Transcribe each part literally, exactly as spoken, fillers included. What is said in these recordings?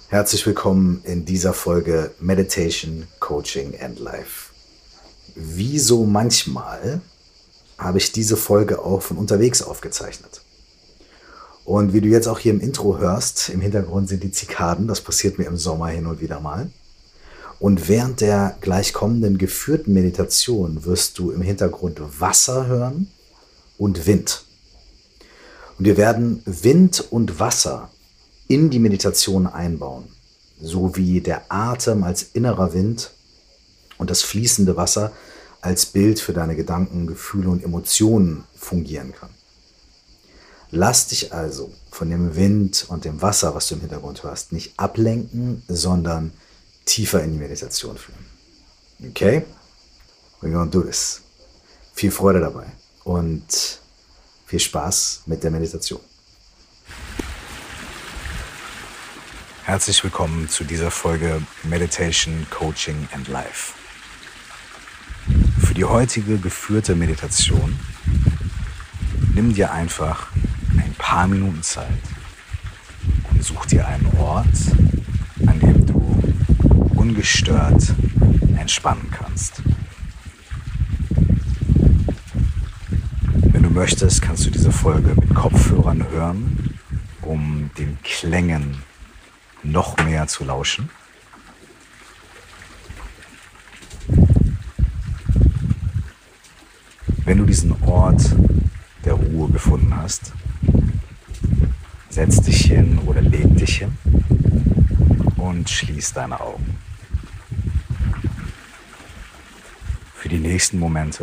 Herzlich willkommen in dieser Folge Meditation, Coaching and Life. Wie so manchmal habe ich diese Folge auch von unterwegs aufgezeichnet. Und wie du jetzt auch hier im Intro hörst, im Hintergrund sind die Zikaden, das passiert mir im Sommer hin und wieder mal. Und während der gleich kommenden geführten Meditation wirst du im Hintergrund Wasser hören und Wind. Und wir werden Wind und Wasser in die Meditation einbauen, so wie der Atem als innerer Wind und das fließende Wasser als Bild für deine Gedanken, Gefühle und Emotionen fungieren kann. Lass dich also von dem Wind und dem Wasser, was du im Hintergrund hörst, nicht ablenken, sondern tiefer in die Meditation führen. Okay? We're gonna do this. Viel Freude dabei und viel Spaß mit der Meditation. Herzlich willkommen zu dieser Folge Meditation, Coaching and Life. Für die heutige geführte Meditation nimm dir einfach ein paar Minuten Zeit und such dir einen Ort, an dem du ungestört entspannen kannst. Wenn du möchtest, kannst du diese Folge mit Kopfhörern hören, um den Klängen noch mehr zu lauschen. Wenn du diesen Ort der Ruhe gefunden hast, setz dich hin oder leg dich hin und schließ deine Augen. Für die nächsten Momente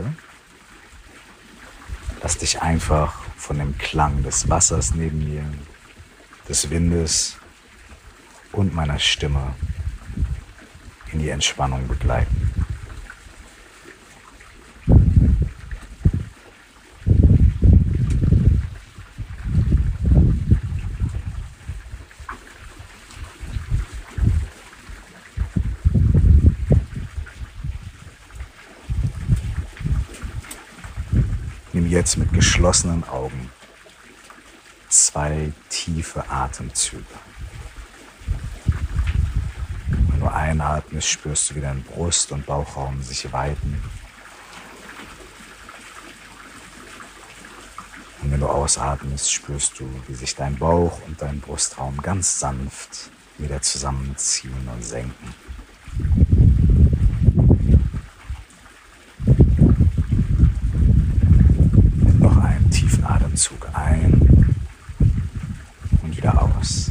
lass dich einfach von dem Klang des Wassers neben mir, des Windes und meiner Stimme in die Entspannung begleiten. Nimm jetzt mit geschlossenen Augen zwei tiefe Atemzüge. Wenn du einatmest, spürst du, wie dein Brust- und Bauchraum sich weiten. Und wenn du ausatmest, spürst du, wie sich dein Bauch und dein Brustraum ganz sanft wieder zusammenziehen und senken. Nimm noch einen tiefen Atemzug ein und wieder aus.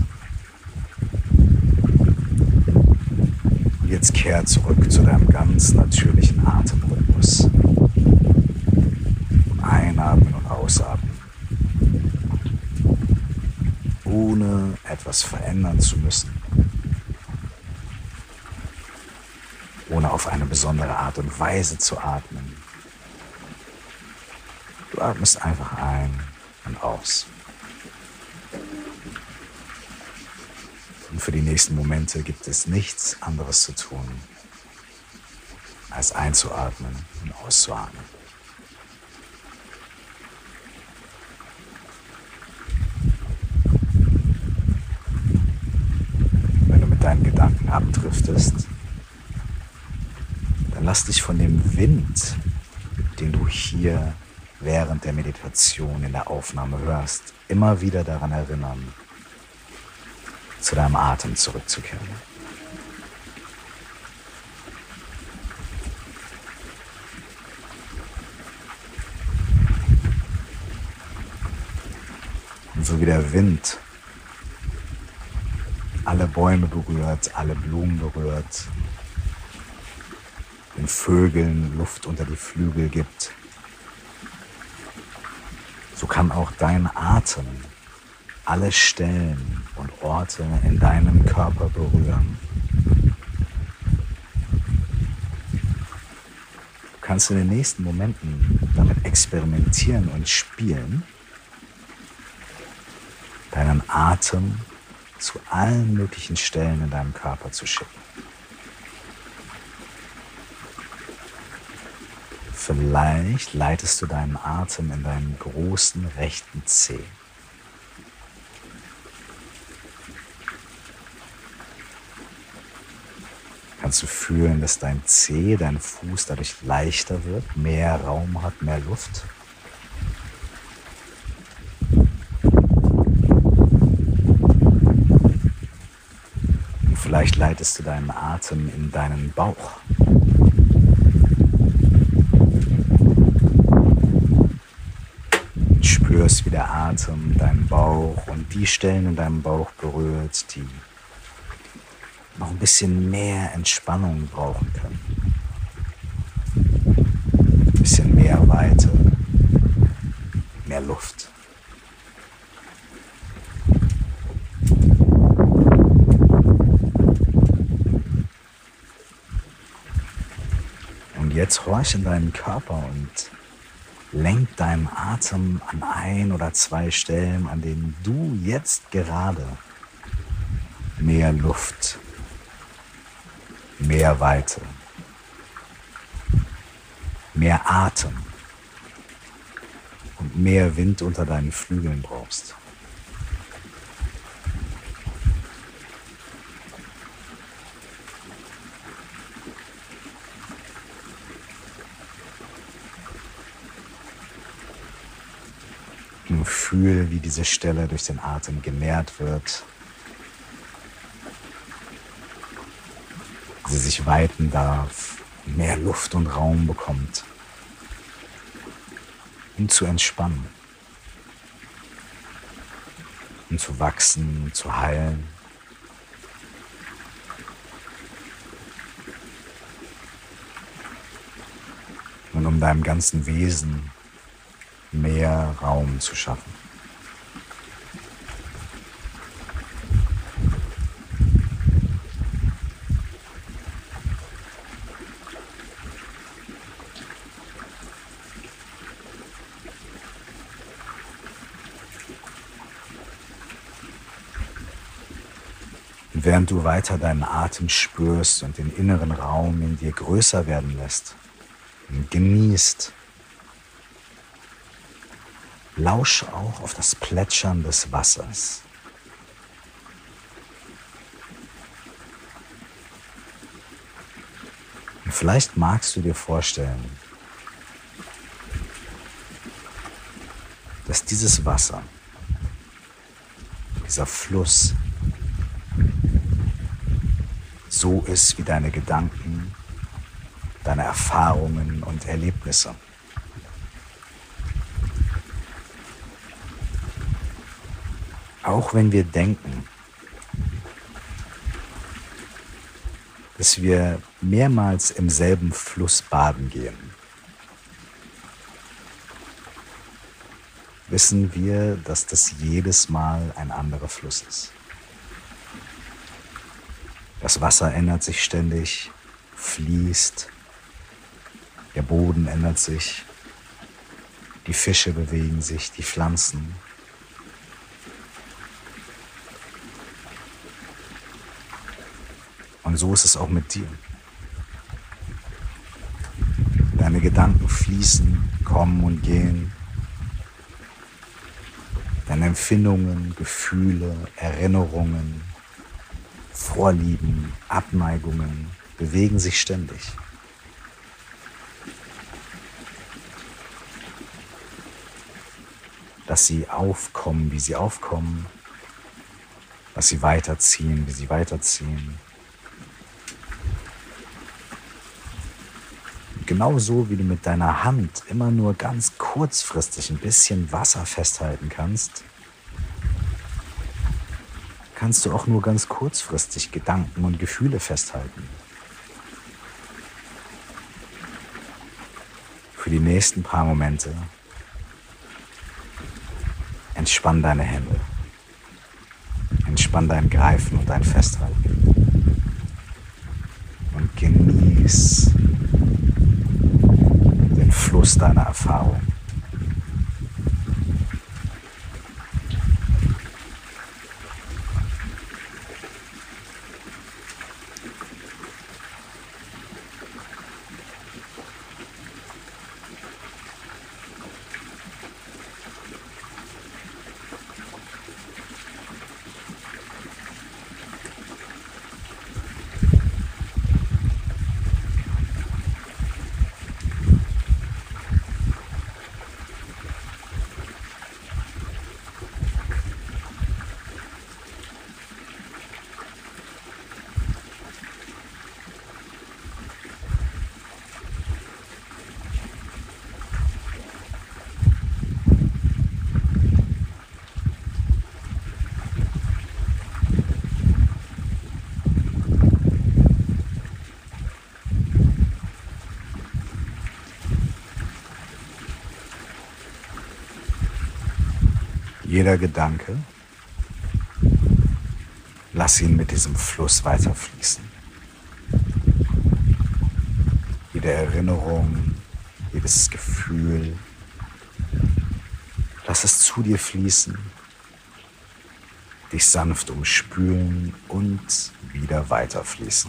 Jetzt kehr zurück zu deinem ganz natürlichen Atemrhythmus. Einatmen und ausatmen. Ohne etwas verändern zu müssen. Ohne auf eine besondere Art und Weise zu atmen. Du atmest einfach ein und aus. Und für die nächsten Momente gibt es nichts anderes zu tun, als einzuatmen und auszuatmen. Wenn du mit deinen Gedanken abdriftest, dann lass dich von dem Wind, den du hier während der Meditation in der Aufnahme hörst, immer wieder daran erinnern, zu deinem Atem zurückzukehren. Und so wie der Wind alle Bäume berührt, alle Blumen berührt, den Vögeln Luft unter die Flügel gibt, so kann auch dein Atem alle Stellen und Orte in deinem Körper berühren. Du kannst in den nächsten Momenten damit experimentieren und spielen, deinen Atem zu allen möglichen Stellen in deinem Körper zu schicken. Vielleicht leitest du deinen Atem in deinen großen rechten Zeh. Kannst du fühlen, dass dein Zeh, dein Fuß dadurch leichter wird, mehr Raum hat, mehr Luft? Und vielleicht leitest du deinen Atem in deinen Bauch. Und spürst, wie der Atem deinen Bauch und die Stellen in deinem Bauch berührt, die noch ein bisschen mehr Entspannung brauchen können. Ein bisschen mehr Weite, mehr Luft. Und jetzt horch in deinen Körper und lenk deinen Atem an ein oder zwei Stellen, an denen du jetzt gerade mehr Luft, mehr Weite, mehr Atem und mehr Wind unter deinen Flügeln brauchst. Und fühl, wie diese Stelle durch den Atem genährt wird, sie sich weiten darf, mehr Luft und Raum bekommt, um zu entspannen, um zu wachsen, zu heilen. Und um deinem ganzen Wesen mehr Raum zu schaffen. Und während du weiter deinen Atem spürst und den inneren Raum in dir größer werden lässt und genießt, lausch auch auf das Plätschern des Wassers. Und vielleicht magst du dir vorstellen, dass dieses Wasser, dieser Fluss, so ist wie deine Gedanken, deine Erfahrungen und Erlebnisse. Auch wenn wir denken, dass wir mehrmals im selben Fluss baden gehen, wissen wir, dass das jedes Mal ein anderer Fluss ist. Das Wasser ändert sich ständig, fließt, der Boden ändert sich, die Fische bewegen sich, die Pflanzen. Und so ist es auch mit dir. Deine Gedanken fließen, kommen und gehen. Deine Empfindungen, Gefühle, Erinnerungen, Vorlieben, Abneigungen bewegen sich ständig. Dass sie aufkommen, wie sie aufkommen, dass sie weiterziehen, wie sie weiterziehen. Genauso wie du mit deiner Hand immer nur ganz kurzfristig ein bisschen Wasser festhalten kannst, kannst du auch nur ganz kurzfristig Gedanken und Gefühle festhalten. Für die nächsten paar Momente entspann deine Hände, entspann dein Greifen und dein Festhalten und genieß den Fluss deiner Erfahrung. Jeder Gedanke, lass ihn mit diesem Fluss weiterfließen. Jede Erinnerung, jedes Gefühl, lass es zu dir fließen, dich sanft umspülen und wieder weiterfließen.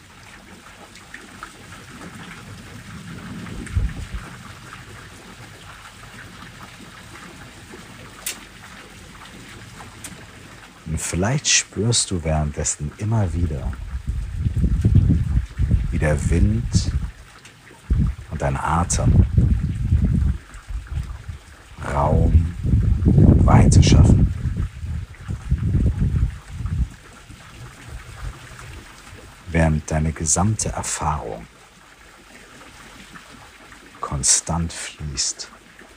Und vielleicht spürst du währenddessen immer wieder, wie der Wind und dein Atem Raum und Weite schaffen. Während deine gesamte Erfahrung konstant fließt.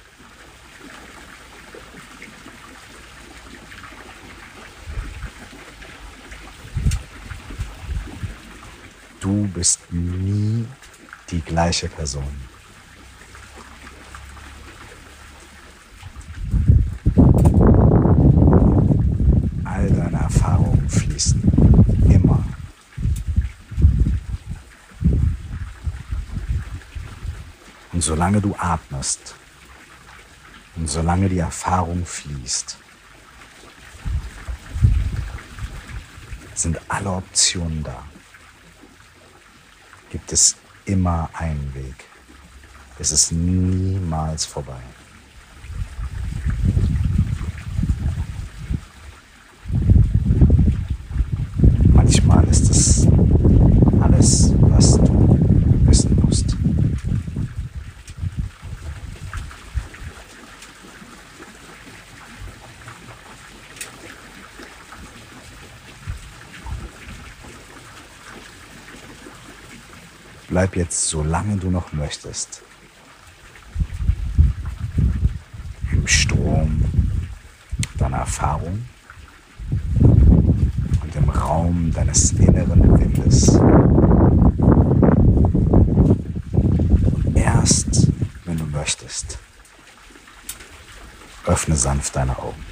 Du bist nie die gleiche Person. All deine Erfahrungen fließen immer. Und solange du atmest und solange die Erfahrung fließt, sind alle Optionen da. Gibt es immer einen Weg. Es ist niemals vorbei. Manchmal ist es alles, was du wissen musst. Bleib jetzt, solange du noch möchtest, im Strom deiner Erfahrung und im Raum deines inneren Windes. Und erst, wenn du möchtest, öffne sanft deine Augen.